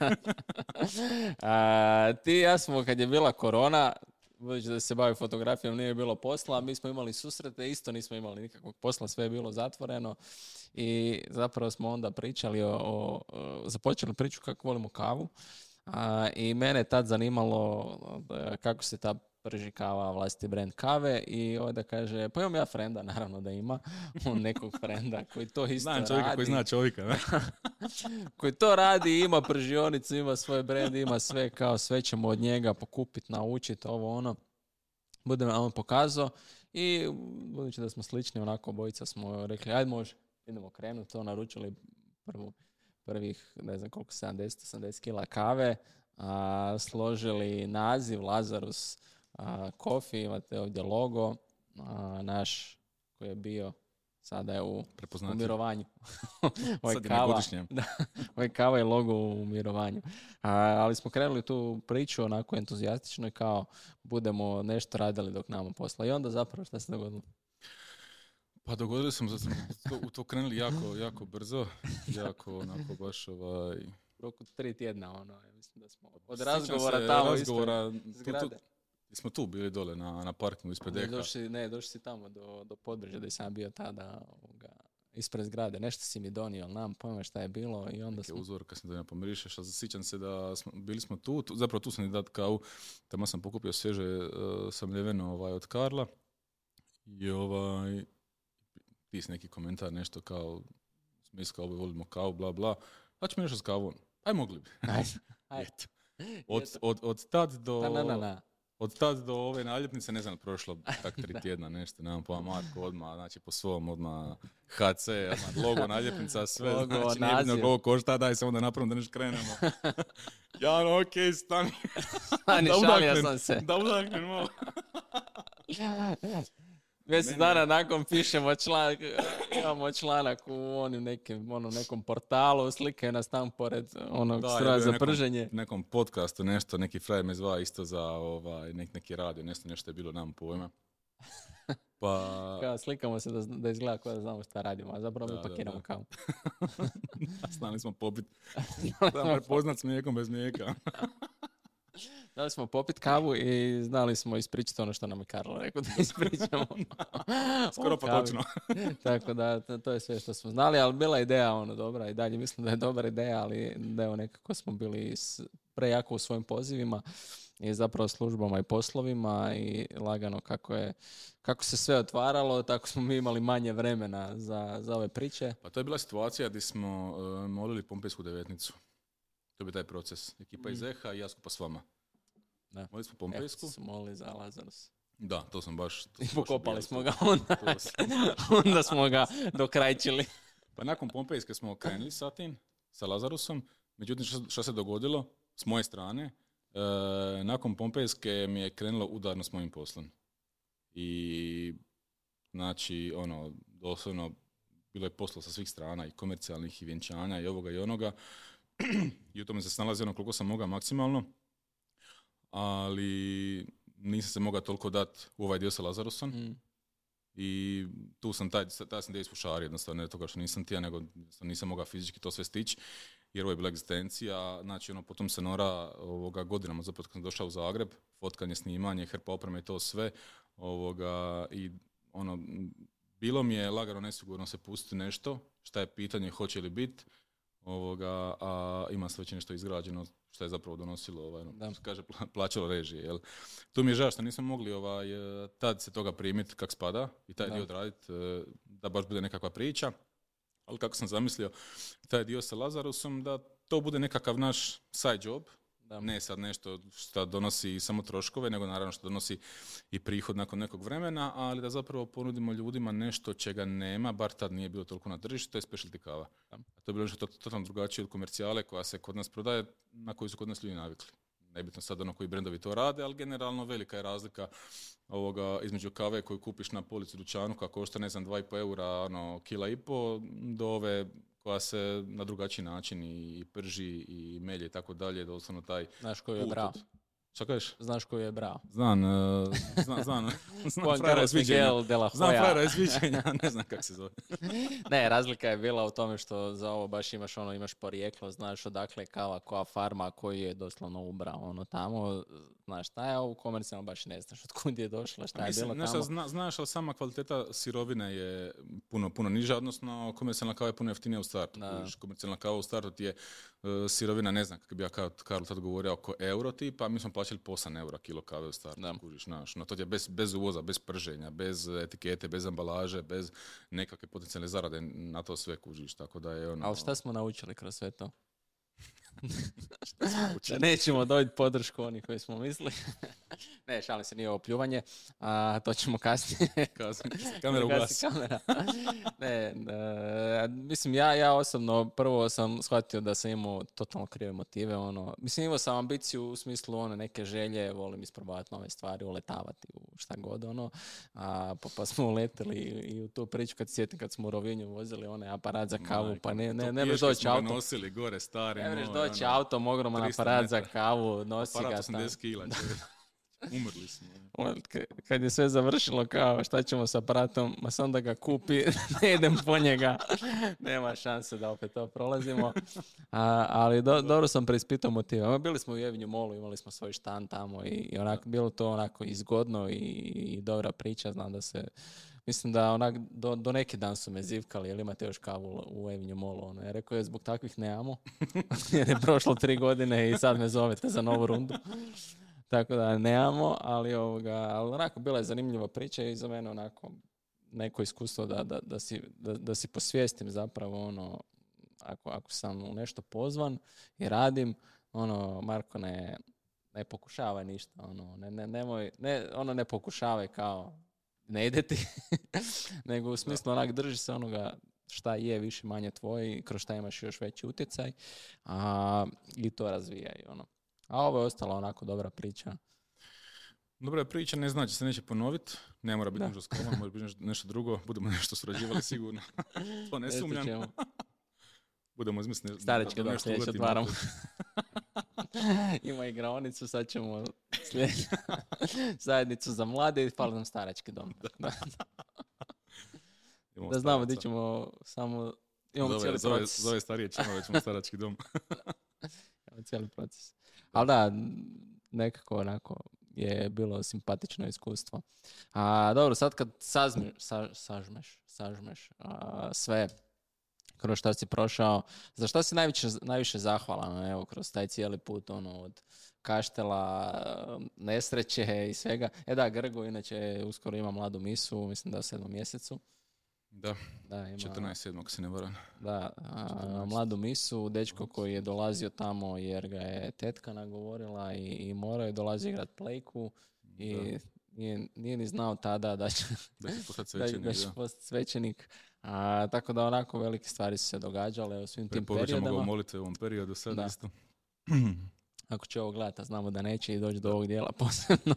Ti i ja smo, kad je bila korona, budući da se bavi fotografijom, nije bilo posla, mi smo imali susrete, isto nismo imali nikakvog posla, sve je bilo zatvoreno i zapravo smo onda pričali započeli priču kako volimo kavu. I mene je tad zanimalo kako se ta prži kava, vlastiti brand kave i onda kaže, pa imam ja frenda, naravno da ima, nekog frenda koji to isto radi. Znam čovjeka koji zna čovjeka, ne? Koji to radi, ima pržionicu, ima svoj brand, ima sve, kao sve ćemo od njega pokupiti, naučiti, Bude nam on pokazao i budući da smo slični, onako obojica smo rekli, ajde može, idemo krenuti, naručili prvih, ne znam koliko, 70-80 kila kave, složili naziv Lazarus Coffee, imate ovdje logo, naš koji je bio, sada je u mirovanju. Ovo je kava i logo u mirovanju. Ali smo krenuli tu priču onako entuzijastično i kao budemo nešto radili dok nama posla. I onda zapravo šta se dogodilo? Pa dogodilo sam da smo u to krenuli jako brzo, jako onako baš U roku 3 tjedna, mislim da smo od razgovora tamo ispred zgrade. Smo tu bili dole na parkingu ispred Deka. Došli si tamo do Podbrežja da sam bio tada ispred zgrade. Nešto si mi donio, nam pojma šta je bilo i onda smo... Uzorka sam donio, pomirišeš, a sjećam se da bili smo tu, zapravo tu sam i dat kavu, tamo sam pokupio svježe samljeveno od Karla i ti si neki komentar, nešto kao smisla kao volimo kavu, bla bla, a ćemo nešto s kavom, aj mogli bi. Ajde. Od tad do... Od tad do ove naljepnice, ne znam, prošlo tak 3 tjedna nešto, nemam pojma, Marko odmah, znači po svom odmah HC, odmah logo, naljepnica, sve, logo, znači nije vidno koliko košta, daj se onda napravimo da nešto krenemo. Ja, okej, stani. Stani, šalio sam se. Da udahnem malo. Mjesec dana nakon pišemo članak, imamo članak u nekom portalu, slikaju nas tamo pored onog stroja za prženje. Nekom podcastu nešto, neki frajer me zvao isto za neki radio, nešto je bilo, nam pojma. Pa... Kao, slikamo se da izgleda kao da znamo šta radimo, a zapravo mi pakiramo kavu. Znali smo popit, da prepoznat s mlijekom bez mlijeka. Dali smo popit kavu i znali smo ispričati ono što nam je Karlo rekao da ispričamo. Skoro pa točno. Tako da, to je sve što smo znali, ali bila je ideja dobra i dalje mislim da je dobra ideja, ali da evo nekako smo bili prejako u svojim pozivima i zapravo službama i poslovima i lagano kako se sve otvaralo, tako smo mi imali manje vremena za ove priče. Pa to je bila situacija gdje smo molili Pompejsku devetnicu. To bi taj proces. Ekipa iz EHA i ja skupa s vama. Da. Molili smo Pompejsku. Smo molili za Lazarus. Da, to sam baš... I pokopali smo ga onda. Onda smo ga dokrajčili. Pa nakon Pompejske smo krenuli sa Lazarusom. Međutim, što se dogodilo s moje strane, nakon Pompejske mi je krenulo udarno s mojim poslom. I znači, doslovno bilo je posla sa svih strana i komercijalnih i vjenčanja i ovoga i onoga. I u tome se snalazio koliko sam mogao maksimalno. Ali nisam se mogao toliko dati u ovaj dio sa Lazarusom. I tu sam taj sam dio ispušario jednostavno, ne toga što nisam tija, nego nisam mogao fizički to sve stići, jer ovo je bila egzistencija. Znači, potom se nora godinama, zapravo kad sam došao u Zagreb, fotkanje, snimanje, hrpa opreme i to sve, i bilo mi je lagano nesigurno se pustiti nešto, šta je pitanje, hoće li biti, a ima se već nešto izgrađeno, što je zapravo donosilo, kaže, plaćalo režije. Jel? Tu mi je žao što nismo mogli tad se toga primiti kak spada i taj dio odraditi, da baš bude nekakva priča. Ali kako sam zamislio taj dio sa Lazarusom, da to bude nekakav naš side job, ne sad nešto što donosi samo troškove, nego naravno što donosi i prihod nakon nekog vremena, ali da zapravo ponudimo ljudima nešto čega nema, bar tad nije bilo toliko na tržištu, to je specialty kava. A to je bilo nešto totalno drugačije od komercijale koja se kod nas prodaje, na koju su kod nas ljudi navikli. Nebitno sad koji brendovi to rade, ali generalno velika je razlika između kave koju kupiš na polici dućanu koja košta 2,5 eura, kila i po, do ove koja se na drugačiji način i prži i melje i tako dalje, doslovno taj put. Znaš koju je brao? Šta kažeš? Znaš koju je brao? Znam frajera izviđenja. Znam frajera izviđenja, ne znam kako se zove. Ne, razlika je bila u tome što za ovo baš imaš porijeklo, znaš odakle je kava, koja farma, koji je doslovno ubrao tamo, znaš šta je, ovo komercijalno baš ne znaš od kud je došla, šta je bilo tamo. Znaš, ali sama kvaliteta sirovine je puno niža, odnosno komercijalna kava je puno jeftinija u startu. Komercijalna kava u startu ti je sirovina, ne znam kako bi ja Karl tad govorio, oko euro tipa, mi smo plaćali po 8 eura kilo kave u startu, kužiš, znaš. No to ti je bez uvoza, bez prženja, bez etikete, bez ambalaže, bez nekakve potencijalne zarade, na to sve kužiš, tako da je Ali šta smo naučili kroz sve to? Da nećemo dobiti podršku onih koji smo mislili. Ne, šalim se, nije ovo pljuvanje, to ćemo kasnije. Kamera uglasi. Ne, mislim, ja osobno prvo sam shvatio da sam imao totalno krive motive. Mislim, imao sam ambiciju u smislu neke želje, volim isprobavati nove stvari, uletavati u šta god, pa smo uletili i u tu priču kad sjetim kad smo u Rovinju vozili onaj aparat za kavu, pa ne možeš doći auto. Nosili gore, stari. Ne možeš doći autom, ogroman aparat za kavu, nosi ga. Aparat 80 kila. Umrli smo. Kad je sve završilo, kao šta ćemo s aparatom, ma sam da ga kupi, ne idem po njega. Nema šanse da opet to prolazimo. Ali dobro sam preispitao motiva. Bili smo u Avenue Mallu, imali smo svoj štan tamo i bilo to onako izgodno i dobra priča. Znam da se... Mislim da do neki dan su me zivkali, jel imate još kavu u Avenue Mallu. Ja rekao je, zbog takvih nemamo, jer je prošlo 3 godine i sad me zovete za novu rundu. Tako da nemamo, ali onako bila je zanimljiva priča i za mene onako neko iskustvo da si posvijestim zapravo ako sam u nešto pozvan i radim, Marko ne pokušavaj ništa, ne pokušavaj kao ne ide ti, nego u smislu drži se onoga šta je više manje tvoje, kroz šta imaš još veći utjecaj, i to razvijaj. A ovo je ostala onako dobra priča. Dobra priča ne znači se neće ponoviti, ne mora biti možda skroman, može biti nešto drugo, budemo nešto surađivali sigurno. To ne sumnjam. Budemo izmisliti Starički dom sljedeće otvaramo. Ima igraonicu, sad ćemo zajednicu za mlade i fali nam starački dom. Da znamo gdje ćemo samo... Imamo cijeli proces. Zove starije činove, ćemo starački dom. Imamo cijeli proces. Ali da, nekako onako je bilo simpatično iskustvo. A dobro, sad kad sažmeš sve kroz šta si prošao, za šta si najviše zahvalan, evo, kroz taj cijeli put, od Kaštela, nesreće i svega. Da, Grgo inače uskoro ima mladu misu, mislim da u 7. mjesecu. Da, ima 14.7. ako se ne varam. Da, mladu misu, dečko koji je dolazio tamo jer ga je tetka nagovorila i morao je dolazi igrat plejku i nije ni znao tada da će postati svećenik. Tako da onako velike stvari su se događale u svim tim periodama. Mogu moliti u ovom periodu sad isto. Ako će ovo gledati, znamo da neće i doći do ovog dijela posebno.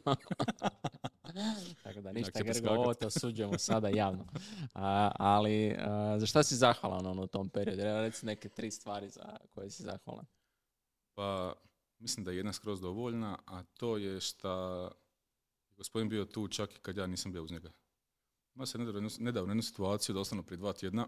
Tako da ništa, Grgo, ovo te osuđujemo sada javno. Ali za šta si zahvalan u tom periodu? Reci neke 3 stvari za koje si zahvalan. Pa, mislim da je jedna skroz dovoljna, a to je što gospodin bio tu čak i kad ja nisam bio uz njega. Ima se nedavno jednu situaciju, doslovno prije 2 tjedna,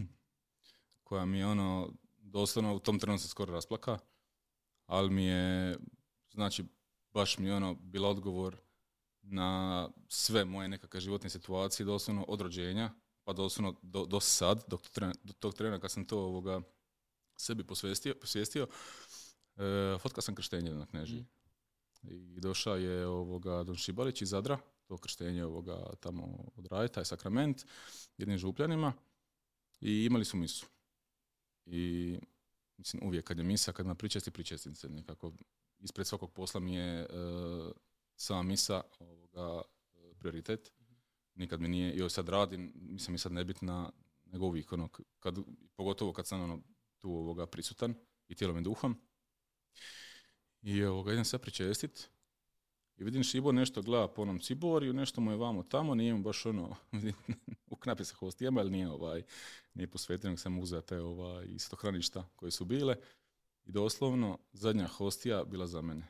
koja mi je doslovno u tom trenutku se skoro rasplaka, ali mi je, znači, baš mi je bila odgovor na sve moje nekakve životne situacije, doslovno od rođenja, pa doslovno do sad, do tog trena kad sam to sebi posvijestio, fotkao sam krštenje na Knežiji. I došao je Don Šibalić iz Zadra, to krštenje tamo odraditi, taj sakrament, jednim župljanima, i imali su misu. I mislim, uvijek kad je misa, kad ima pričestnice, nekako ispred svakog posla mi je sama misa prioritet. Nikad mi nije, joj sad radim, mislim mi sad nebitna, nego uvijek, pogotovo kad sam tu prisutan i tijelom i duhom. I idem sad pričestit i vidim Šibo nešto gleda po onom ciboriju, nešto mu je vamo tamo, nije mu baš uknapi sa hostijama, ali nije posvetio, nego sam uzeo te istohraništa koje su bile i doslovno zadnja hostija bila za mene.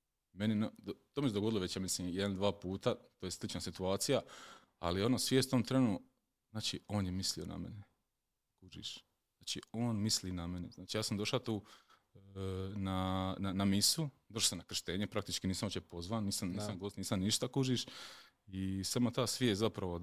To mi se dogodilo već, ja mislim, 1-2 puta, to je slična situacija, ali svijest tom trenu, znači on je mislio na mene. Kužiš. Znači on misli na mene. Znači ja sam došao tu na misu, došao sam na krštenje, praktički nisam uopće pozvan, nisam gost, nisam ništa, kužiš, i samo ta svijest zapravo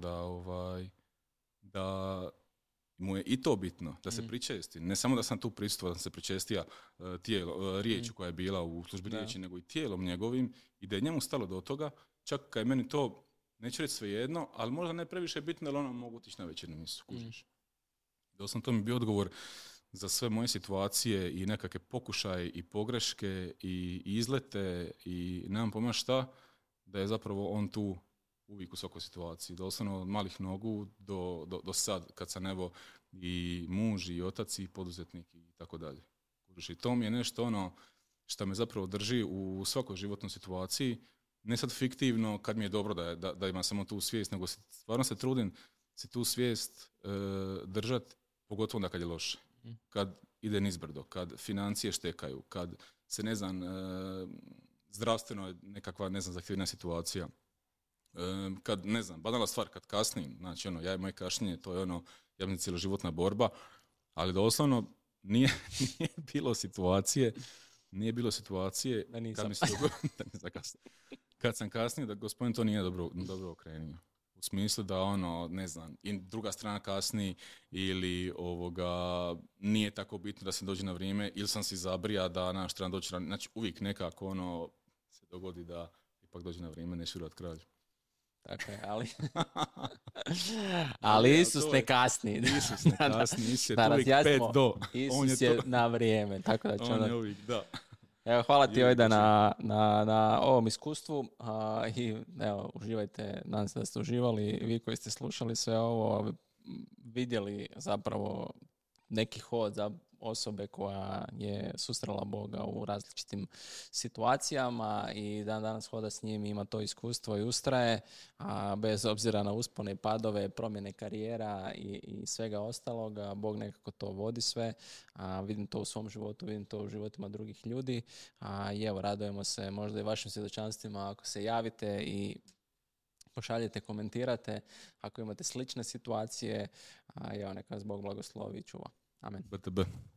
da mu je i to bitno, da se pričesti. Ne samo da sam tu prisutvovao, da sam se pričestio riječu koja je bila u službi riječi, nego i tijelom njegovim, i da je njemu stalo do toga, čak kad je meni to, neću reći svejedno, ali možda ne previše bitno, ali mogu otići na večernju misu, kužiš. Doslovno to mi je bio odgovor za sve moje situacije i nekakve pokušaje i pogreške i izlete i nemam pojma šta, da je zapravo on tu uvijek u svakoj situaciji. Doslovno od malih nogu do sad, kad sam i muž i otac i poduzetnik i tako dalje. I to mi je nešto što me zapravo drži u svakoj životnoj situaciji. Ne sad fiktivno kad mi je dobro da imam samo tu svijest, nego stvarno se trudim se tu svijest držati, pogotovo onda kad je loše. Kad ide nizbrdo, kad financije štekaju, kad se, zdravstveno je nekakva, zahtjevna situacija. Kad, banalna stvar, kad kasnim, znači, ja i moje kašnjenje, to je ja mislim, cjeloživotna borba, ali doslovno nije bilo situacije kad mi se kad sam kasnio, da gospodin to nije dobro okrenio. U smislu da i druga strana kasni ili nije tako bitno da se dođe na vrijeme, ili sam si zabrija da naš trebam doći na... Znači uvijek nekako se dogodi da ipak dođe na vrijeme, neće urad kralj. Tako je, ali Isus ne kasni. Isus ne kasni, Isus je uvijek 5 do. Isus je na vrijeme, tako da će on je uvijek, da. Evo, hvala ti Ojda na ovom iskustvu i evo, uživajte, nadam se da ste uživali, vi koji ste slušali sve ovo, vidjeli zapravo neki hod za osobe koja je susrela Boga u različitim situacijama i danas hoda s njim, ima to iskustvo i ustraje, a bez obzira na uspone i padove, promjene karijera i svega ostaloga, Bog nekako to vodi sve. Vidim to u svom životu, vidim to u životima drugih ljudi. I evo, radujemo se možda i vašim svjedočanstvima ako se javite i pošaljete, komentirate ako imate slične situacije. Evo, neka vas Bog blagoslovi i čuva. Amen. BTB.